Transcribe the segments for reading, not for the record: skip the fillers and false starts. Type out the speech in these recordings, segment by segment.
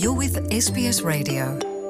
You're with SBS Radio.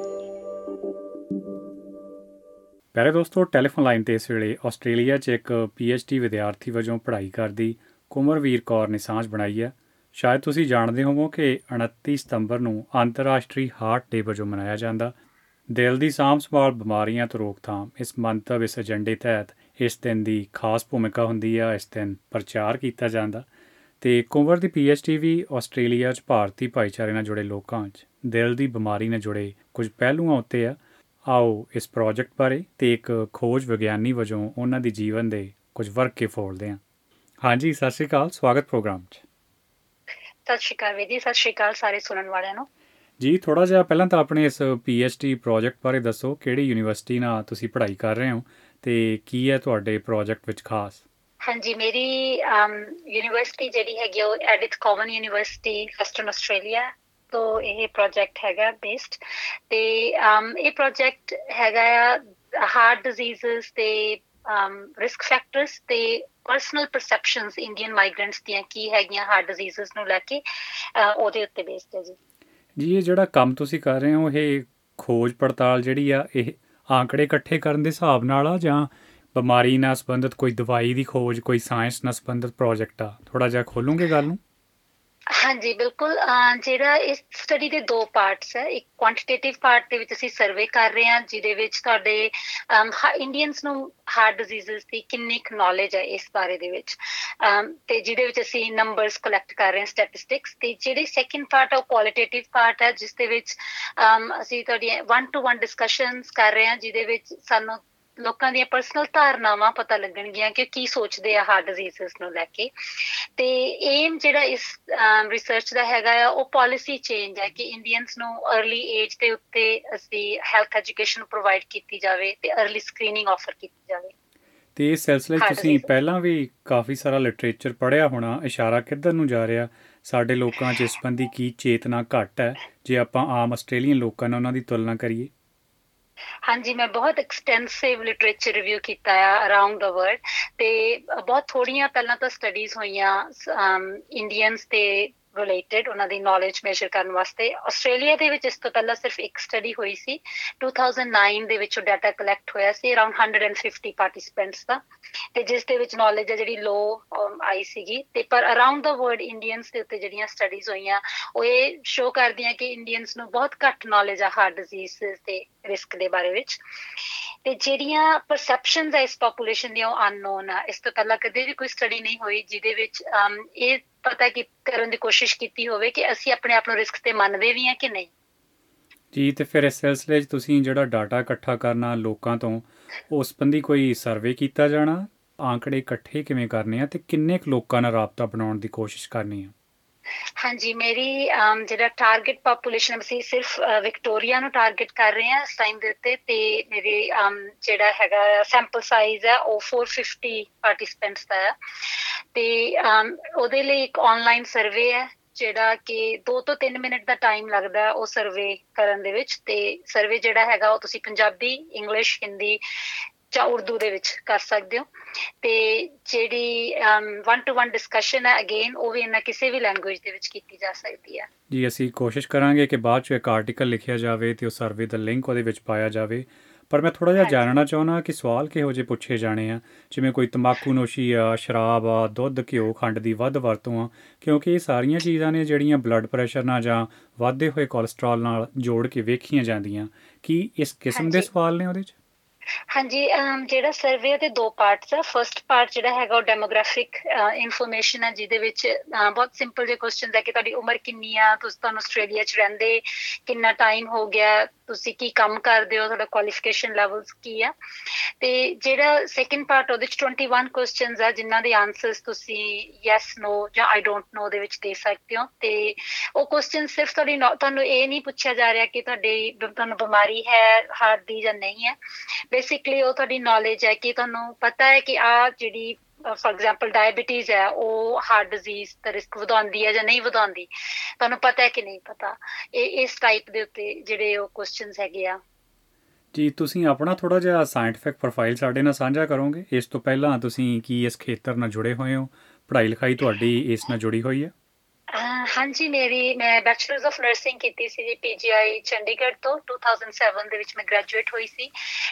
ਪਿਆਰੇ ਦੋਸਤੋ, telephone line 'ਤੇ ਇਸ ਵੇਲੇ ਆਸਟ੍ਰੇਲੀਆ 'ਚ ਇੱਕ PhD ਵਿਦਿਆਰਥੀ ਵਜੋਂ ਪੜ੍ਹਾਈ ਕਰਦੀ ਕੁੰਵਰਵੀਰ ਕੌਰ ਨੇ ਸਾਂਝ ਬਣਾਈ ਹੈ। ਸ਼ਾਇਦ ਤੁਸੀਂ ਜਾਣਦੇ ਹੋਵੋ ਕਿ 29 ਸਤੰਬਰ ਨੂੰ ਅੰਤਰਰਾਸ਼ਟਰੀ ਹਾਰਟ ਡੇ ਵਜੋਂ ਮਨਾਇਆ ਜਾਂਦਾ। ਦਿਲ ਦੀ ਸਾਂਭ ਸੰਭਾਲ ਬਿਮਾਰੀਆਂ ਤੋਂ ਰੋਕਥਾਮ ਇਸ ਮੰਤਵ ਇਸ ਏਜੰਡੇ ਤਹਿਤ ਇਸ ਦਿਨ ਦੀ ਖਾਸ ਭੂਮਿਕਾ ਹੁੰਦੀ ਆ। ਇਸ ਦਿਨ ਪ੍ਰਚਾਰ ਕੀਤਾ ਜਾਂਦਾ ਅਤੇ ਕੁੰਵਰ ਦੀ PhD ਵੀ ਆਸਟ੍ਰੇਲੀਆ 'ਚ ਭਾਰਤੀ ਭਾਈਚਾਰੇ ਨਾਲ ਜੁੜੇ ਲੋਕਾਂ 'ਚ ਦਿਲ ਦੀ ਬਿਮਾਰੀ ਨਾਲ ਜੁੜੇ ਕੁਝ ਪਹਿਲੂਆਂ ਉੱਤੇ ਆ। ਆਓ ਇਸ ਪ੍ਰੋਜੈਕਟ ਬਾਰੇ ਅਤੇ ਇੱਕ ਖੋਜ ਵਿਗਿਆਨੀ ਵਜੋਂ ਉਹਨਾਂ ਦੀ ਜੀਵਨ ਦੇ ਕੁਝ ਵਰਕੇ ਫੋਲਦੇ ਹਾਂ। ਹਾਂਜੀ, ਸਤਿ ਸ਼੍ਰੀ ਅਕਾਲ, ਸਵਾਗਤ ਪ੍ਰੋਗਰਾਮ 'ਚ। ਸਤਿ ਸ਼੍ਰੀ ਅਕਾਲ ਵੀਰ ਜੀ, ਸਤਿ ਸ਼੍ਰੀ ਅਕਾਲ ਸਾਰੇ ਸੁਣਨ ਵਾਲਿਆਂ ਨੂੰ। ਜੀ ਥੋੜ੍ਹਾ ਜਿਹਾ ਪਹਿਲਾਂ ਤਾਂ ਆਪਣੇ ਇਸ PhD ਪ੍ਰੋਜੈਕਟ ਬਾਰੇ ਦੱਸੋ। ਕਿਹੜੀ ਯੂਨੀਵਰਸਿਟੀ ਨਾਲ ਤੁਸੀਂ ਪੜ੍ਹਾਈ ਕਰ ਰਹੇ ਹੋ ਅਤੇ ਕੀ ਹੈ ਤੁਹਾਡੇ ਪ੍ਰੋਜੈਕਟ ਵਿੱਚ ਖਾਸ? ਹਾਂਜੀ, ਮੇਰੀ ਯੂਨੀਵਰਸਿਟੀ ਜਿਹੜੀ ਹੈਗੀ ਉਹ Edith Cowan university western Australia ਤੋਂ ਇਹ ਪ੍ਰੋਜੈਕਟ ਹੈਗਾ ਬੇਸਡ। ਅਤੇ ਇਹ ਪ੍ਰੋਜੈਕਟ ਹੈਗਾ ਆ ਹਾਰਟ ਡਿਜ਼ੀਜ਼ਸ ਅਤੇ ਰਿਸਕ ਫੈਕਟਰਸ ਅਤੇ ਪਰਸਨਲ ਪਰਸੈਪਸ਼ਨਸ ਇੰਡੀਅਨ ਮਾਈਗਰੈਂਟਸ ਦੀਆਂ ਕੀ ਹੈਗੀਆਂ ਹਾਰਟ ਡਿਜ਼ੀਜ਼ਸ ਨੂੰ ਲੈ ਕੇ, ਉਹਦੇ ਉੱਤੇ ਬੇਸਡ ਹੈ ਜੀ। ਇਹ ਜਿਹੜਾ ਕੰਮ ਤੁਸੀਂ ਕਰ ਰਹੇ ਹੋ, ਇਹ ਖੋਜ ਪੜਤਾਲ ਜਿਹੜੀ ਆ, ਇਹ ਆંકੜੇ ਇਕੱਠੇ ਕਰਨ ਦੇ ਹਿਸਾਬ ਨਾਲ ਆ ਜਾਂ ਬਿਮਾਰੀ ਨਾਲ ਸੰਬੰਧਿਤ ਕੋਈ ਦਵਾਈ ਦੀ ਖੋਜ, ਕੋਈ ਸਾਇੰਸ ਨਾਲ ਸੰਬੰਧਿਤ ਪ੍ਰੋਜੈਕਟ ਆ? ਥੋੜ੍ਹਾ ਜਿਹਾ ਖੋਲੂਗੇ ਗੱਲ ਨੂੰ? ਹਾਂਜੀ ਬਿਲਕੁਲ। ਜਿਹੜਾ ਇਸ ਸਟੱਡੀ ਦੇ ਦੋ ਪਾਰਟਸ ਹੈ। ਇੱਕ ਕੁਆਂਟੀਟੇਟਿਵ ਪਾਰਟ ਦੇ ਵਿੱਚ ਅਸੀਂ ਸਰਵੇ ਕਰ ਰਹੇ ਹਾਂ, ਜਿਹਦੇ ਵਿੱਚ ਤੁਹਾਡੇ ਇੰਡੀਅਨਸ ਨੂੰ ਹਾਰਟ ਡਿਜ਼ੀਜ਼ਸ ਦੀ ਕਿੰਨੀ ਕੁ ਨੌਲੇਜ ਹੈ ਇਸ ਬਾਰੇ ਦੇ ਵਿੱਚ, ਅਤੇ ਜਿਹਦੇ ਵਿੱਚ ਅਸੀਂ ਨੰਬਰਸ ਕਲੈਕਟ ਕਰ ਰਹੇ ਹਾਂ, ਸਟੈਟਿਸਟਿਕਸ। ਅਤੇ ਜਿਹੜੀ ਸੈਕਿੰਡ ਪਾਰਟ ਹੈ ਉਹ ਕੁਆਲੀਟੇਟਿਵ ਪਾਰਟ ਹੈ, ਜਿਸ ਦੇ ਵਿੱਚ ਅਸੀਂ ਤੁਹਾਡੀਆਂ 1-to-1 ਡਿਸਕਸ਼ਨਸ ਕਰ ਰਹੇ ਹਾਂ, ਜਿਹਦੇ ਵਿੱਚ ਸਾਨੂੰ ਲੋਕਾਂ ਦੀਆਂ ਪਰਸਨਲ ਧਾਰਨਾਵਾਂ ਪਤਾ ਲੱਗਣਗੀਆਂ ਕਿ ਕੀ ਸੋਚਦੇ ਆ ਹਾਰਟ ਡਿਜ਼ੀਜ਼ਸ ਨੂੰ ਲੈ ਕੇ। ਅਤੇ ਏਮ ਜਿਹੜਾ ਇਸ ਰਿਸਰਚ ਦਾ ਹੈਗਾ ਆ ਉਹ ਪਾਲਿਸੀ ਚੇਂਜ ਹੈ ਕਿ ਇੰਡੀਅਨਸ ਨੂੰ ਅਰਲੀ ਏਜ ਦੇ ਉੱਤੇ ਅਸੀਂ ਹੈਲਥ ਐਜੂਕੇਸ਼ਨ ਪ੍ਰੋਵਾਈਡ ਕੀਤੀ ਜਾਵੇ ਅਤੇ ਅਰਲੀ ਸਕਰੀਨਿੰਗ ਆਫਰ ਕੀਤੀ ਜਾਵੇ। ਅਤੇ ਇਸ ਸਿਲਸਿਲੇ 'ਚ ਤੁਸੀਂ ਪਹਿਲਾਂ ਵੀ ਕਾਫੀ ਸਾਰਾ ਲਿਟਰੇਚਰ ਪੜ੍ਹਿਆ ਹੋਣਾ। ਇਸ਼ਾਰਾ ਕਿੱਧਰ ਨੂੰ ਜਾ ਰਿਹਾ? ਸਾਡੇ ਲੋਕਾਂ 'ਚ ਇਸ ਸੰਬੰਧੀ ਕੀ ਚੇਤਨਾ ਘੱਟ ਹੈ ਜੇ ਆਪਾਂ ਆਮ ਆਸਟ੍ਰੇਲੀਅਨ ਲੋਕਾਂ ਨਾਲ ਉਹਨਾਂ ਦੀ ਤੁਲਨਾ ਕਰੀਏ? ਹਾਂਜੀ, ਮੈਂ ਬਹੁਤ ਐਕਸਟੈਂਸਿਵ ਲਿਟਰੇਚਰ ਰਿਵਿਊ ਕੀਤਾ ਆ ਅਰਾਊਂਡ ਦਾ ਵਰਲਡ, ਅਤੇ ਬਹੁਤ ਥੋੜ੍ਹੀਆਂ ਪਹਿਲਾਂ ਤਾਂ ਸਟੱਡੀਜ਼ ਹੋਈਆਂ ਇੰਡੀਅਨਸ ਦੇ ਰਿਲੇਟਿਡ, ਉਹਨਾਂ ਦੀ ਨੌਲੇਜ ਮੈਜਰ ਕਰਨ ਵਾਸਤੇ। ਆਸਟ੍ਰੇਲੀਆ ਦੇ ਵਿੱਚ ਇਸ ਤੋਂ ਪਹਿਲਾਂ ਸਿਰਫ ਇੱਕ ਸਟੱਡੀ ਹੋਈ ਸੀ 2009 ਦੇ ਵਿੱਚ। ਉਹ ਡਾਟਾ ਕਲੈਕਟ ਹੋਇਆ ਸੀ ਅਰਾਊਂਡ 150 ਪਾਰਟੀਸਪੈਂਟਸ ਦਾ, ਅਤੇ ਜਿਸ ਦੇ ਵਿੱਚ ਨੌਲੇਜ ਹੈ ਜਿਹੜੀ ਲੋ ਆਈ ਸੀਗੀ। ਅਤੇ ਪਰ ਅਰਾਊਂਡ ਦਾ ਵਰਲਡ ਇੰਡੀਅਨਸ ਦੇ ਉੱਤੇ ਜਿਹੜੀਆਂ ਸਟੱਡੀਜ਼ ਹੋਈਆਂ ਉਹ ਇਹ ਸ਼ੋਅ ਕਰਦੀਆਂ ਕਿ ਇੰਡੀਅਨਸ ਨੂੰ ਬਹੁਤ ਘੱਟ ਨੌਲੇਜ ਆ ਹਾਰਟ ਡਿਜ਼ੀਜ਼ ਦੇ ਰਿਸਕ ਦੇ ਬਾਰੇ ਵਿੱਚ। ਅਤੇ ਜਿਹੜੀਆਂ ਪਰਸੈਪਸ਼ਨਸ ਆ ਇਸ ਪਾਪੂਲੇਸ਼ਨ ਦੀਆਂ ਉਹ ਅਨਨੋਨ ਆ। ਇਸ ਤੋਂ ਪਹਿਲਾਂ ਕਦੇ ਵੀ ਕੋਈ ਸਟੱਡੀ ਨਹੀਂ ਹੋਈ ਜਿਹਦੇ ਵਿੱਚ ਇਹ ਪਤਾ ਕਰਨ ਦੀ ਕੋਸ਼ਿਸ਼ ਕੀਤੀ ਹੋਵੇ ਕਿ ਅਸੀਂ ਆਪਣੇ ਆਪ ਨੂੰ ਰਿਸਕ 'ਤੇ ਮੰਨਦੇ ਵੀ ਹਾਂ ਕਿ ਨਹੀਂ। ਜੀ, ਅਤੇ ਫਿਰ ਇਸ ਸਿਲਸਿਲੇ 'ਚ ਤੁਸੀਂ ਜਿਹੜਾ ਡਾਟਾ ਇਕੱਠਾ ਕਰਨਾ ਲੋਕਾਂ ਤੋਂ, ਉਸ ਸੰਬੰਧੀ ਕੋਈ ਸਰਵੇ ਕੀਤਾ ਜਾਣਾ? ਆંકੜੇ ਇਕੱਠੇ ਕਿਵੇਂ ਕਰਨੇ ਆ ਅਤੇ ਕਿੰਨੇ ਕੁ ਲੋਕਾਂ ਨਾਲ ਰਾਬਤਾ ਬਣਾਉਣ ਦੀ ਕੋਸ਼ਿਸ਼ ਕਰਨੀ ਆ? ਹਾਂਜੀ, ਮੇਰੀ ਜਿਹੜਾ ਟਾਰਗੇਟ ਪਾਪੂਲੇਸ਼ਨ ਅਸੀਂ ਸਿਰਫ ਵਿਕਟੋਰੀਆ ਨੂੰ ਟਾਰਗੇਟ ਕਰ ਰਹੇ ਹਾਂ ਇਸ ਟਾਈਮ ਦੇ ਉੱਤੇ, ਅਤੇ ਮੇਰੇ ਜਿਹੜਾ ਹੈਗਾ ਸੈਂਪਲ ਸਾਈਜ਼ ਹੈ ਉਹ 450 ਪਾਰਟੀਸਪੈਂਟਸ ਦਾ ਹੈ। ਅਤੇ ਉਹਦੇ ਲਈ ਇੱਕ ਔਨਲਾਈਨ ਸਰਵੇ ਹੈ ਜਿਹੜਾ ਕਿ 2 ਤੋਂ 3 ਮਿੰਟ ਦਾ ਟਾਈਮ ਲੱਗਦਾ ਉਹ ਸਰਵੇ ਕਰਨ ਦੇ ਵਿੱਚ। ਅਤੇ ਸਰਵੇ ਜਿਹੜਾ ਹੈਗਾ ਉਹ ਤੁਸੀਂ ਪੰਜਾਬੀ, ਇੰਗਲਿਸ਼, ਹਿੰਦੀ ਜਾਂ ਉਰਦੂ ਦੇ ਵਿੱਚ ਕਰ ਸਕਦੇ ਹੋ। ਅਤੇ ਜਿਹੜੀ 1-to-1 ਡਿਸਕਸ਼ਨ ਹੈ ਅਗੇਨ ਉਹ ਵੀ ਇਹਨਾਂ ਕਿਸੇ ਵੀ ਲੈਂਗੁਏਜ ਦੇ ਵਿੱਚ ਕੀਤੀ ਜਾ ਸਕਦੀ ਹੈ। ਜੀ, ਅਸੀਂ ਕੋਸ਼ਿਸ਼ ਕਰਾਂਗੇ ਕਿ ਬਾਅਦ 'ਚ ਇੱਕ ਆਰਟੀਕਲ ਲਿਖਿਆ ਜਾਵੇ ਅਤੇ ਉਹ ਸਰਵੇ ਦਾ ਲਿੰਕ ਉਹਦੇ ਵਿੱਚ ਪਾਇਆ ਜਾਵੇ। ਪਰ ਮੈਂ ਥੋੜ੍ਹਾ ਜਿਹਾ ਜਾਣਨਾ ਚਾਹੁੰਦਾ ਕਿ ਸਵਾਲ ਕਿਹੋ ਜਿਹੇ ਪੁੱਛੇ ਜਾਣੇ ਆ, ਜਿਵੇਂ ਕੋਈ ਤੰਬਾਕੂਨੋਸ਼ੀ ਆ, ਸ਼ਰਾਬ ਆ, ਦੁੱਧ, ਘਿਓ, ਖੰਡ ਦੀ ਵੱਧ ਵਰਤੋਂ ਆ, ਕਿਉਂਕਿ ਇਹ ਸਾਰੀਆਂ ਚੀਜ਼ਾਂ ਨੇ ਜਿਹੜੀਆਂ ਬਲੱਡ ਪ੍ਰੈਸ਼ਰ ਨਾਲ ਜਾਂ ਵੱਧਦੇ ਹੋਏ ਕੋਲੈਸਟਰੋਲ ਨਾਲ ਜੋੜ ਕੇ ਵੇਖੀਆਂ ਜਾਂਦੀਆਂ। ਕੀ ਇਸ ਕਿਸਮ ਦੇ ਸਵਾਲ ਨੇ ਉਹਦੇ 'ਚ? ਹਾਂਜੀ, ਜਿਹੜਾ ਸਰਵੇ ਉਹਦੇ ਦੋ ਪਾਰਟਸ ਆ। ਫਸਟ ਪਾਰਟ ਜਿਹੜਾ ਹੈਗਾ ਉਹ ਡੈਮੋਗ੍ਰਾਫਿਕ ਇਨਫੋਰਮੇਸ਼ਨ ਹੈ, ਜਿਹਦੇ ਵਿੱਚ ਬਹੁਤ ਸਿੰਪਲ ਜਿਹੇ ਕੁਐਸਚਨਸ ਹੈ ਕਿ ਤੁਹਾਡੀ ਉਮਰ ਕਿੰਨੀ ਆ, ਤੁਹਾਨੂੰ ਆਸਟ੍ਰੇਲੀਆ 'ਚ ਰਹਿੰਦੇ ਕਿੰਨਾ ਟਾਈਮ ਹੋ ਗਿਆ, ਤੁਸੀਂ ਕੀ ਕੰਮ ਕਰਦੇ ਹੋ, ਤੁਹਾਡਾ ਕੁਆਲੀਫਿਕੇਸ਼ਨ ਲੈਵਲਸ ਕੀ ਆ। ਅਤੇ ਜਿਹੜਾ ਸੈਕਿੰਡ ਪਾਰਟ ਉਹਦੇ 'ਚ 21 ਕੁਐਸਚਨਸ ਆ ਜਿਨ੍ਹਾਂ ਦੇ ਆਨਸਰਸ ਤੁਸੀਂ ਯੈਸ, ਨੋ ਜਾਂ ਆਈ ਡੋਂਟ ਨੋ ਦੇ ਵਿੱਚ ਦੇ ਸਕਦੇ ਹੋ। ਅਤੇ ਉਹ ਕੁਐਸਚਨ ਸਿਰਫ ਤੁਹਾਨੂੰ ਇਹ ਨਹੀਂ ਪੁੱਛਿਆ ਜਾ ਰਿਹਾ ਕਿ ਤੁਹਾਨੂੰ ਬਿਮਾਰੀ ਹੈ ਹਾਰਟ ਦੀ ਜਾਂ ਨਹੀਂ ਹੈ। ਬੇਸਿਕਲੀ ਉਹ ਤੁਹਾਡੀ ਨੌਲੇਜ ਹੈ ਕਿ ਤੁਹਾਨੂੰ ਪਤਾ ਹੈ ਕਿ ਆਹ ਜਿਹੜੀ ਫੋਰ ਐਗਜ਼ਾਮਪਲ ਡਾਇਬਟੀਜ਼ ਹੈ ਉਹ ਹਾਰਟ ਡਿਜ਼ੀਜ਼ ਦਾ ਰਿਸਕ ਵਧਾਉਂਦੀ ਹੈ ਜਾਂ ਨਹੀਂ ਵਧਾਉਂਦੀ, ਤੁਹਾਨੂੰ ਪਤਾ ਹੈ ਕਿ ਨਹੀਂ ਪਤਾ। ਇਸ ਟਾਈਪ ਦੇ ਉੱਤੇ ਜਿਹੜੇ ਉਹ ਕੁਐਸਚਨਸ ਹੈਗੇ ਆ। ਜੀ, ਤੁਸੀਂ ਆਪਣਾ ਥੋੜ੍ਹਾ ਜਿਹਾ ਸਾਇੰਟੀਫਿਕ ਪ੍ਰੋਫਾਈਲ ਸਾਡੇ ਨਾਲ ਸਾਂਝਾ ਕਰੋਗੇ? ਇਸ ਤੋਂ ਪਹਿਲਾਂ ਤੁਸੀਂ ਕੀ ਇਸ ਖੇਤਰ ਨਾਲ ਜੁੜੇ ਹੋਏ ਹੋ? ਪੜ੍ਹਾਈ ਲਿਖਾਈ ਤੁਹਾਡੀ ਇਸ ਨਾਲ ਜੁੜੀ ਹੋਈ ਹੈ? ਹਾਂਜੀ ਮੈਂ ਬੈਚਲਰਸ ਆਫ ਨਰਸਿੰਗ ਕੀਤੀ ਸੀ ਜੀ PGI ਚੰਡੀਗੜ੍ਹ ਤੋਂ 2007 ਦੇ ਵਿੱਚ ਮੈਂ ਗ੍ਰੈਜੂਏਟ ਹੋਈ ਸੀ।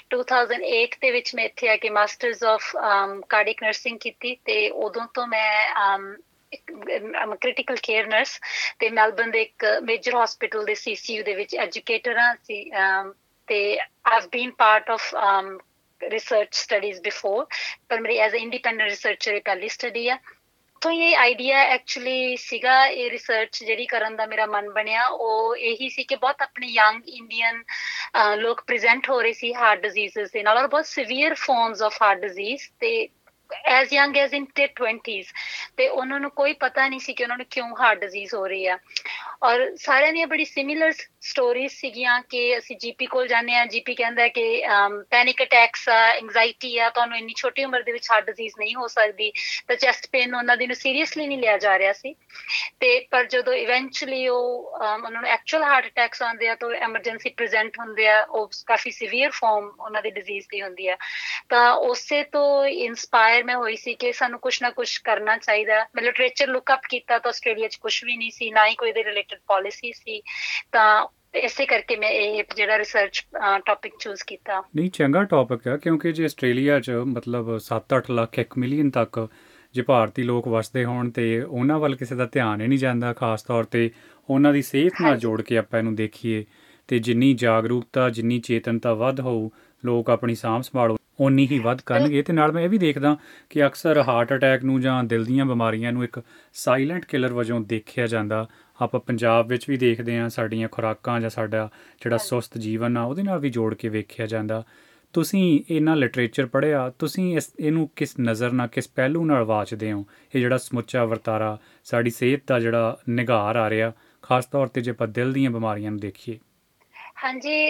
2008 ਦੇ ਵਿੱਚ ਮੈਂ ਇੱਥੇ ਆ ਕੇ ਮਾਸਟਰਸ ਆਫ ਕਾਰਡਿਕ ਨਰਸਿੰਗ ਕੀਤੀ ਤੇ ਉਦੋਂ ਤੋਂ ਮੈਂ ਕ੍ਰਿਟੀਕਲ ਕੇਅਰ ਨਰਸ ਤੇ ਮੈਲਬਰਨ ਦੇ ਇੱਕ ਮੇਜਰ ਹਸਪੀਟਲ ਦੇ CCU ਦੇ ਵਿੱਚ ਐਜੂਕੇਟਰ ਹਾਂ ਸੀ ਤੇ I've been part of research studies before, ਪਰ ਮੇਰੀ ਐਜ਼ ਅ ਇੰਡੀਪੈਂਡੈਂਟ ਰਿਸਰਚਰ ਇਹ ਪਹਿਲੀ ਸਟੱਡੀ ਆ। ਤੋਂ ਇਹ ਆਈਡੀਆ ਐਕਚੁਅਲੀ ਸੀਗਾ, ਇਹ ਰਿਸਰਚ ਜਿਹੜੀ ਕਰਨ ਦਾ ਮੇਰਾ ਮਨ ਬਣਿਆ ਉਹ ਇਹੀ ਸੀ ਕਿ ਬਹੁਤ ਆਪਣੇ ਯੰਗ ਇੰਡੀਅਨ ਲੋਕ ਪ੍ਰੈਜ਼ੈਂਟ ਹੋ ਰਹੇ ਸੀ ਹਾਰਟ ਡਿਜ਼ੀਜ਼ਸ ਦੇ ਨਾਲ, ਔਰ ਬਹੁਤ severe forms of heart disease ਤੇ as young as in their 20s ਤੇ ਉਹਨਾਂ ਨੂੰ ਕੋਈ ਪਤਾ ਨਹੀਂ ਸੀ ਕਿ ਉਹਨਾਂ ਨੂੰ ਕਿਉਂ ਹਾਰਟ ਡਿਜ਼ੀਜ਼ ਹੋ ਰਹੀ ਆ। ਔਰ ਸਾਰਿਆਂ ਦੀਆਂ ਬੜੀ ਸਿਮਿਲਰ ਸਟੋਰੀਜ਼ ਸੀਗੀਆਂ ਕਿ ਅਸੀਂ GP ਕੋਲ ਜਾਂਦੇ ਹਾਂ, GP ਕਹਿੰਦਾ ਕਿ ਪੈਨਿਕ ਅਟੈਕਸ ਆ, ਐਂਗਜ਼ਾਈਟੀ ਆ, ਤੁਹਾਨੂੰ ਇੰਨੀ ਛੋਟੀ ਉਮਰ ਦੇ ਵਿੱਚ ਹਾਰਟ ਡਿਜ਼ੀਜ਼ ਨਹੀਂ ਹੋ ਸਕਦੀ। ਤਾਂ ਚੈਸਟ ਪੇਨ ਉਹਨਾਂ ਦੀ ਨੂੰ ਸੀਰੀਅਸਲੀ ਨਹੀਂ ਲਿਆ ਜਾ ਰਿਹਾ ਸੀ। ਤੇ ਪਰ ਜਦੋਂ ਇਵੈਂਚੁਅਲੀ ਉਹਨਾਂ ਨੂੰ ਐਕਚੁਅਲ ਹਾਰਟ ਅਟੈਕਸ ਆਉਂਦੇ ਆ ਤਾਂ ਐਮਰਜੈਂਸੀ ਪ੍ਰੈਜ਼ੈਂਟ ਹੁੰਦੇ ਆ, ਉਹ ਕਾਫੀ ਸੀਵੀਅਰ ਫਾਰਮ ਉਹਨਾਂ ਦੀ ਡਿਜ਼ੀਜ਼ ਦੀ ਹੁੰਦੀ ਆ। ਤਾਂ ਉਸੇ ਤੋਂ ਇੰਸਪਾਇਰ ਮੈਂ ਹੋਈ ਸੀ ਕਿ ਸਾਨੂੰ ਕੁਛ ਨਾ ਕੁਛ ਕਰਨਾ ਚਾਹੀਦਾ। ਮੈਂ ਲਿਟਰੇਚਰ ਲੁੱਕ ਅਪ ਕੀਤਾ ਤਾਂ ਆਸਟ੍ਰੇਲੀਆ 'ਚ ਕੁਛ ਵੀ ਨਹੀਂ ਸੀ, ਨਾ ਹੀ ਕੋਈ ਦੇ ਰਿਲੇਟਡ ਪਾਲਿਸੀ ਸੀ। ਤਾਂ ਇਸੇ ਕਰਕੇ ਮੈਂ ਇਹ ਜਿਹੜਾ ਰਿਸਰਚ ਟੌਪਿਕ ਚੂਜ਼ ਕੀਤਾ। ਨਹੀਂ, ਚੰਗਾ ਟੌਪਿਕ ਹੈ ਕਿਉਂਕਿ ਜੇ ਆਸਟ੍ਰੇਲੀਆ 'ਚ ਮਤਲਬ 7-8 ਲੱਖ 1 ਮਿਲੀਅਨ ਤੱਕ ਜੇ ਭਾਰਤੀ ਲੋਕ ਵਸਦੇ ਹੋਣ ਤੇ ਉਹਨਾਂ ਵੱਲ ਕਿਸੇ ਦਾ ਧਿਆਨ ਹੀ ਨਹੀਂ ਜਾਂਦਾ, ਖਾਸ ਤੌਰ 'ਤੇ ਉਹਨਾਂ ਦੀ ਸਿਹਤ ਨਾਲ ਜੋੜ ਕੇ ਆਪਾਂ ਇਹਨੂੰ ਦੇਖੀਏ ਤੇ ਜਿੰਨੀ ਜਾਗਰੂਕਤਾ, ਜਿੰਨੀ ਚੇਤਨਤਾ ਵੱਧ ਹੋਊ, ਲੋਕ ਆਪਣੀ ਸਾਂਭ ਸੰਭਾਲ ਓਨੀ ਹੀ ਵੱਧ ਕਰਨਗੇ। ਅਤੇ ਨਾਲ ਮੈਂ ਇਹ ਵੀ ਦੇਖਦਾ ਕਿ ਅਕਸਰ ਹਾਰਟ ਅਟੈਕ ਨੂੰ ਜਾਂ ਦਿਲ ਦੀਆਂ ਬਿਮਾਰੀਆਂ ਨੂੰ ਇੱਕ ਸਾਈਲੈਂਟ ਕਿਲਰ ਵਜੋਂ ਦੇਖਿਆ ਜਾਂਦਾ। ਆਪਾਂ ਪੰਜਾਬ ਵਿੱਚ ਵੀ ਦੇਖਦੇ ਹਾਂ, ਸਾਡੀਆਂ ਖੁਰਾਕਾਂ ਜਾਂ ਸਾਡਾ ਜਿਹੜਾ ਸੁਸਤ ਜੀਵਨ ਆ ਉਹਦੇ ਨਾਲ ਵੀ ਜੋੜ ਕੇ ਵੇਖਿਆ ਜਾਂਦਾ। ਤੁਸੀਂ ਇਹਨਾਂ ਲਿਟਰੇਚਰ ਪੜ੍ਹਿਆ, ਤੁਸੀਂ ਇਹਨੂੰ ਕਿਸ ਨਜ਼ਰ ਨਾਲ, ਕਿਸ ਪਹਿਲੂ ਨਾਲ ਵਾਚਦੇ ਹੋ? ਇਹ ਜਿਹੜਾ ਸਮੁੱਚਾ ਵਰਤਾਰਾ ਸਾਡੀ ਸਿਹਤ ਦਾ ਜਿਹੜਾ ਨਿਘਾਰ ਆ ਰਿਹਾ, ਖਾਸ ਤੌਰ 'ਤੇ ਜੇ ਆਪਾਂ ਦਿਲ ਦੀਆਂ ਬਿਮਾਰੀਆਂ ਨੂੰ ਦੇਖੀਏ। ਹਾਂਜੀ,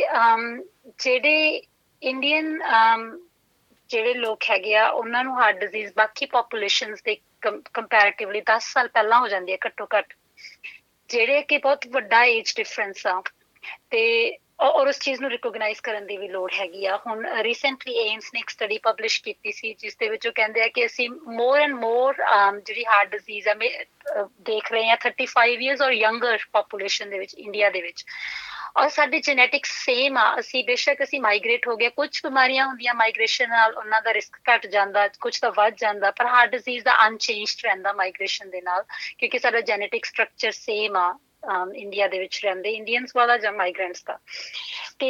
ਜਿਹੜੇ ਇੰਡੀਅਨ ਜਿਹੜੇ ਲੋਕ ਹੈਗੇ ਆ ਉਹਨਾਂ ਨੂੰ ਹਾਰਟ ਡਿਜ਼ੀਜ਼ ਬਾਕੀ ਪੋਪੂਲੇਸ਼ਨਸ ਦੇ ਕੰਪੈरेटिवली 10 ਸਾਲ ਪਹਿਲਾਂ ਹੋ ਜਾਂਦੀ ਹੈ ਘੱਟੋ ਘੱਟ, ਜਿਹੜੇ ਕਿ ਬਹੁਤ ਵੱਡਾ ਏਜ ਡਿਫਰੈਂਸ ਆ। ਤੇ ਔਰ ਉਸ ਚੀਜ਼ ਨੂੰ ਰਿਕੋਗਨਾਈਜ਼ ਕਰਨ ਦੀ ਵੀ ਲੋੜ ਹੈਗੀ ਆ। ਹੁਣ ਰੀਸੈਂਟਲੀ ਏਮਸ ਨੇ ਇੱਕ ਸਟੱਡੀ ਪਬਲਿਸ਼ ਕੀਤੀ ਸੀ ਜਿਸ ਦੇ ਵਿੱਚ ਉਹ ਕਹਿੰਦੇ ਆ ਕਿ ਅਸੀਂ ਮੋਰ ਐਂਡ ਮੋਰ ਜਿਹੜੀ ਹਾਰਟ ਡਿਜ਼ੀਜ਼ ਆ ਦੇਖ ਰਹੇ ਹਾਂ 35 ਇਅਰਸ ਔਰ ਯੰਗਰ ਪੋਪੂਲੇਸ਼ਨ ਦੇ ਵਿੱਚ ਇੰਡੀਆ ਦੇ ਵਿੱਚ। ਔਰ ਸਾਡੀ ਜੈਨੇਟਿਕਸ ਸੇਮ ਆ। ਬੇਸ਼ੱਕ ਅਸੀਂ ਮਾਈਗ੍ਰੇਟ ਹੋ ਗਏ, ਕੁਝ ਬਿਮਾਰੀਆਂ ਹੁੰਦੀਆਂ ਮਾਈਗ੍ਰੇਸ਼ਨ ਨਾਲ, ਉਹਨਾਂ ਦਾ ਰਿਸਕ ਘਟ ਜਾਂਦਾ, ਕੁਝ ਤਾਂ ਵੱਧ ਜਾਂਦਾ, ਪਰ ਹਾਰਟ ਡਿਜ਼ੀਜ਼ ਦਾ ਅਨਚੇਂਜਡ ਰਹਿੰਦਾ ਮਾਈਗ੍ਰੇਸ਼ਨ ਦੇ ਨਾਲ, ਕਿਉਂਕਿ ਸਾਡਾ ਜੈਨੇਟਿਕ ਸਟਰਕਚਰ ਸੇਮ ਆ ਇੰਡੀਆ ਦੇ ਵਿੱਚ ਰਹਿੰਦੇ ਇੰਡੀਅਨਸ ਵਾਲਾ ਜਾਂ ਮਾਈਗ੍ਰੈਂਟਸ ਦਾ। ਤੇ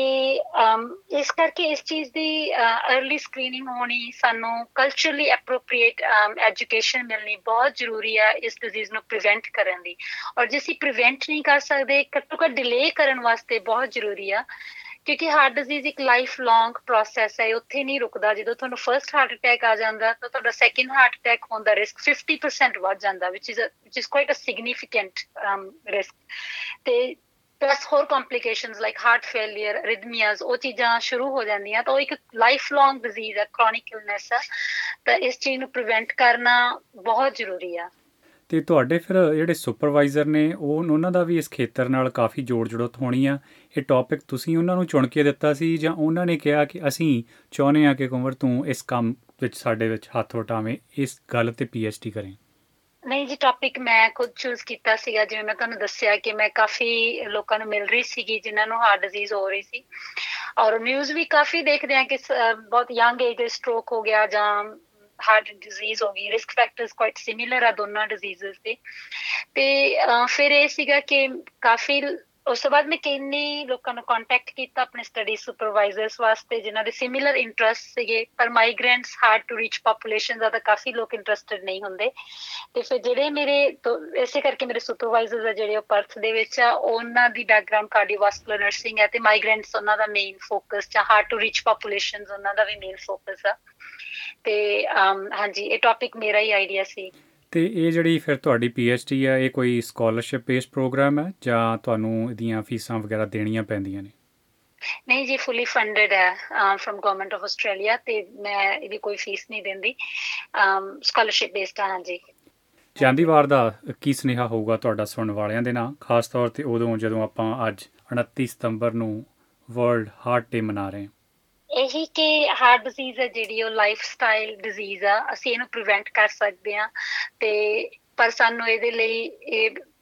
ਇਸ ਕਰਕੇ ਇਸ ਚੀਜ਼ ਦੀ ਅਰਲੀ ਸਕਰੀਨਿੰਗ ਹੋਣੀ, ਸਾਨੂੰ ਕਲਚਰਲੀ ਐਪਰੋਪ੍ਰੀਏਟ ਐਜੂਕੇਸ਼ਨ ਮਿਲਣੀ ਬਹੁਤ ਜ਼ਰੂਰੀ ਆ ਇਸ ਡਿਜ਼ੀਜ਼ ਨੂੰ ਪ੍ਰੀਵੈਂਟ ਕਰਨ ਦੀ। ਔਰ ਜੇ ਅਸੀਂ ਪ੍ਰੀਵੈਂਟ ਨਹੀਂ ਕਰ ਸਕਦੇ, ਘੱਟੋ ਘੱਟ ਡਿਲੇ ਕਰਨ ਵਾਸਤੇ ਬਹੁਤ ਜ਼ਰੂਰੀ ਆ, ਕਿਉਂਕਿ ਹਾਰਟ ਡਿਜ਼ੀਜ਼ ਇੱਕ ਲਾਈਫ ਲੌਂਗ ਪ੍ਰੋਸੈਸ ਹੈ, ਉੱਥੇ ਨਹੀਂ ਰੁਕਦਾ। ਜਦੋਂ ਤੁਹਾਨੂੰ ਫਰਸਟ ਹਾਰਟ ਅਟੈਕ ਆ ਜਾਂਦਾ ਤਾਂ ਤੁਹਾਡਾ ਸੈਕਿੰਡ ਹਾਰਟ ਅਟੈਕ ਹੋਣ ਦਾ ਰਿਸਕ 50% ਵੱਧ ਜਾਂਦਾ, which is quite a significant risk। ਤੇ ਪਲੱਸ ਹੋਰ complications like heart failure, arrhythmias, ਉਹ ਚੀਜ਼ਾਂ ਸ਼ੁਰੂ ਹੋ ਜਾਂਦੀਆਂ। ਤਾਂ ਉਹ ਇੱਕ ਲਾਈਫ ਲੌਂਗ ਡਿਜ਼ੀਜ਼ ਹੈ, ਕ੍ਰੋਨਿਕ ਇਲਨੈਸ ਆ। ਤਾਂ ਇਸ ਚੀਜ਼ ਨੂੰ ਪ੍ਰੀਵੈਂਟ ਕਰਨਾ ਬਹੁਤ ਜ਼ਰੂਰੀ ਆ। ਅਤੇ ਤੁਹਾਡੇ ਫਿਰ ਜਿਹੜੇ ਸੁਪਰਵਾਈਜ਼ਰ ਨੇ ਉਹਨਾਂ ਦਾ ਵੀ ਇਸ ਖੇਤਰ ਨਾਲ ਕਾਫੀ ਜੋੜ ਜੜੋਤ ਹੋਣੀ ਆ। ਇਹ ਟੌਪਿਕ ਤੁਸੀਂ ਉਹਨਾਂ ਨੂੰ ਚੁਣ ਕੇ ਦਿੱਤਾ ਸੀ ਜਾਂ ਉਹਨਾਂ ਨੇ ਕਿਹਾ ਕਿ ਅਸੀਂ ਚਾਹੁੰਦੇ ਹਾਂ ਕਿ ਕੁੰਵਰ ਤੂੰ ਇਸ ਕੰਮ ਵਿੱਚ ਸਾਡੇ ਵਿੱਚ ਹੱਥ ਵਟਾਵੇਂ, ਇਸ ਗੱਲ 'ਤੇ PhD ਕਰੇ? ਨਹੀਂ ਜੀ, ਟੌਪਿਕ ਮੈਂ ਖੁਦ ਚੂਜ਼ ਕੀਤਾ ਸੀਗਾ। ਜਿਵੇਂ ਮੈਂ ਤੁਹਾਨੂੰ ਦੱਸਿਆ ਕਿ ਮੈਂ ਕਾਫੀ ਲੋਕਾਂ ਨੂੰ ਮਿਲ ਰਹੀ ਸੀਗੀ ਜਿਨ੍ਹਾਂ ਨੂੰ ਹਾਰਟ ਡਿਜ਼ੀਜ਼ ਹੋ ਰਹੀ ਸੀ, ਔਰ ਨਿਊਜ਼ ਵੀ ਕਾਫੀ ਦੇਖਦੇ ਹਾਂ ਕਿ ਬਹੁਤ ਯੰਗ ਏਜ ਦੇ ਸਟ੍ਰੋਕ ਹੋ ਗਿਆ ਜਾਂ ਹਾਰਟ ਡਿਜ਼ੀਜ਼ ਹੋ ਗਈ। ਰਿਸਕ ਫੈਕਟਰਸ ਕੁਆਇਟ ਸਿਮਿਲਰ ਆ ਦੋਨਾਂ ਡਿਜ਼ੀਜ਼ਸ ਦੇ। ਤੇ ਫਿਰ ਇਹ ਸੀਗਾ ਕਿ ਕਾਫੀ ਉਸ ਤੋਂ ਬਾਅਦ ਮੈਂ ਕਿੰਨੇ ਲੋਕਾਂ ਨੂੰ ਕੰਟੈਕਟ ਕੀਤਾ ਆਪਣੇ ਸਟੱਡੀ ਸੁਪਰਵਾਈਜ਼ਰਸ ਵਾਸਤੇ ਜਿਨ੍ਹਾਂ ਦੇ ਸਿਮਿਲਰ ਇੰਟਰਸਟ ਸੀਗੇ, ਪਰ migrants hard to reach population ਦਾ ਤਾਂ ਕਾਫੀ ਲੋਕ ਇੰਟਰਸਟਡ ਨਹੀਂ ਹੁੰਦੇ। ਤੇ ਫਿਰ ਜਿਹੜੇ ਮੇਰੇ ਇਸੇ ਕਰਕੇ ਮੇਰੇ ਸੁਪਰਵਾਈਜ਼ਰਸ ਆ ਜਿਹੜੇ ਉਹ ਪਰਥ ਦੇ ਵਿੱਚ ਆ, ਉਹਨਾਂ ਦੀ ਬੈਕਗ੍ਰਾਊਂਡ ਕਾਰਡੀਓਵਾਸਕੂਲਰ ਨਰਸਿੰਗ ਹੈ ਤੇ ਮਾਈਗ੍ਰੈਂਟਸ ਉਹਨਾਂ ਦਾ ਮੇਨ ਫੋਕਸ ਜਾਂ ਹਾਰਡ ਟੂ ਰੀਚ ਪੋਪੂਲੇਸ਼ਨ ਉਹਨਾਂ ਦਾ ਵੀ ਮੇਨ ਫੋਕਸ ਆ। ਤੇ ਹਾਂਜੀ, ਇਹ ਟੌਪਿਕ ਮੇਰਾ ਹੀ ਆਈਡੀਆ ਸੀ। ਅਤੇ ਇਹ ਜਿਹੜੀ ਫਿਰ ਤੁਹਾਡੀ PhD ਹੈ, ਇਹ ਕੋਈ ਸਕਾਲਰਸ਼ਿਪ ਬੇਸਡ ਪ੍ਰੋਗਰਾਮ ਹੈ ਜਾਂ ਤੁਹਾਨੂੰ ਇਹਦੀਆਂ ਫੀਸਾਂ ਵਗੈਰਾ ਦੇਣੀਆਂ ਪੈਂਦੀਆਂ ਨੇ? ਨਹੀਂ ਜੀ, ਫੁੱਲੀ ਫੰਡਡ ਹੈ ਫਰਮ ਗਵਰਨਮੈਂਟ ਆਫ ਆਸਟ੍ਰੇਲੀਆ, ਤੇ ਮੈਂ ਇਹਦੀ ਕੋਈ ਫੀਸ ਨਹੀਂ ਦਿੰਦੀ, ਸਕਾਲਰਸ਼ਿਪ ਬੇਸਡ ਆ। ਹਾਂਜੀ। ਜਾਂਦੀ ਵਾਰ ਦਾ ਕੀ ਸੁਨੇਹਾ ਹੋਊਗਾ ਤੁਹਾਡਾ ਸੁਣਨ ਵਾਲਿਆਂ ਦੇ ਨਾਲ, ਖਾਸ ਤੌਰ 'ਤੇ ਉਦੋਂ ਜਦੋਂ ਆਪਾਂ ਅੱਜ 29 ਸਤੰਬਰ ਨੂੰ ਵਰਲਡ ਹਾਰਟ ਡੇ ਮਨਾ ਰਹੇ ਹਾਂ? ਇਹੀ ਕਿ ਹਾਰਟ ਡਿਜ਼ੀਜ਼ ਹੈ ਜਿਹੜੀ ਉਹ ਲਾਈਫ ਸਟਾਈਲ ਡਿਜ਼ੀਜ਼ ਆ, ਅਸੀਂ ਇਹਨੂੰ ਪ੍ਰੀਵੈਂਟ ਕਰ ਸਕਦੇ ਹਾਂ। ਤੇ ਪਰ ਸਾਨੂੰ ਇਹਦੇ ਲਈ ਇਹ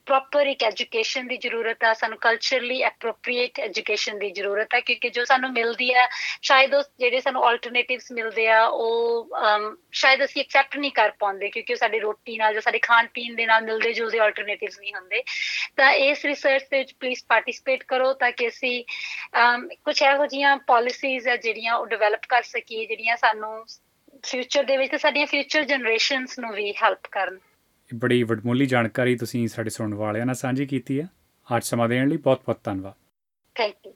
ਪ੍ਰੋਪਰ ਇੱਕ ਐਜੂਕੇਸ਼ਨ ਦੀ ਜ਼ਰੂਰਤ ਆ, ਸਾਨੂੰ ਕਲਚਰਲੀ ਐਪਰੋਪਰੀਏਟ ਐਜੂਕੇਸ਼ਨ ਦੀ ਜ਼ਰੂਰਤ ਹੈ, ਕਿਉਂਕਿ ਜੋ ਸਾਨੂੰ ਮਿਲਦੀ ਹੈ ਸ਼ਾਇਦ ਉਹ ਜਿਹੜੇ ਸਾਨੂੰ ਆਲਟਰਨੇਟਿਵਸ ਮਿਲਦੇ ਆ ਉਹ ਸ਼ਾਇਦ ਅਸੀਂ ਐਕਸੈਪਟ ਨਹੀਂ ਕਰ ਪਾਉਂਦੇ, ਕਿਉਂਕਿ ਉਹ ਸਾਡੀ ਰੋਟੀ ਨਾਲ ਜਾਂ ਸਾਡੇ ਖਾਣ ਪੀਣ ਦੇ ਨਾਲ ਮਿਲਦੇ ਜੁਲਦੇ ਆਲਟਰਨੇਟਿਵਸ ਨਹੀਂ ਹੁੰਦੇ। ਤਾਂ ਇਸ ਰਿਸਰਚ ਦੇ ਵਿੱਚ ਪਲੀਜ਼ ਪਾਰਟਿਸਿਪੇਟ ਕਰੋ ਤਾਂ ਕਿ ਅਸੀਂ ਕੁਛ ਇਹੋ ਜਿਹੀਆਂ ਪਾਲਿਸੀਜ਼ ਆ ਜਿਹੜੀਆਂ ਉਹ ਡਿਵੈਲਪ ਕਰ ਸਕੀਏ, ਜਿਹੜੀਆਂ ਸਾਨੂੰ ਫਿਊਚਰ ਦੇ ਵਿੱਚ ਤੇ ਸਾਡੀਆਂ ਫਿਊਚਰ ਜਨਰੇਸ਼ਨਸ ਨੂੰ ਵੀ ਹੈਲਪ ਕਰਨ। ਬੜੀ ਵਡਮੁੱਲੀ ਜਾਣਕਾਰੀ ਤੁਸੀਂ ਸਾਡੇ ਸੁਣਨ ਵਾਲਿਆਂ ਨਾਲ ਸਾਂਝੀ ਕੀਤੀ ਹੈ। ਅੱਜ ਸਮਾਂ ਦੇਣ ਲਈ ਬਹੁਤ ਬਹੁਤ ਧੰਨਵਾਦ। Thank you.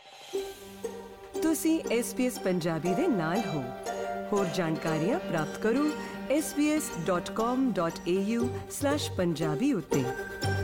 ਤੁਸੀਂ SBS ਪੰਜਾਬੀ ਦੇ ਨਾਲ ਹੋ। ਹੋਰ ਜਾਣਕਾਰੀਆਂ ਪ੍ਰਾਪਤ ਕਰੋ sbs.com.au/punjabi ਉੱਤੇ।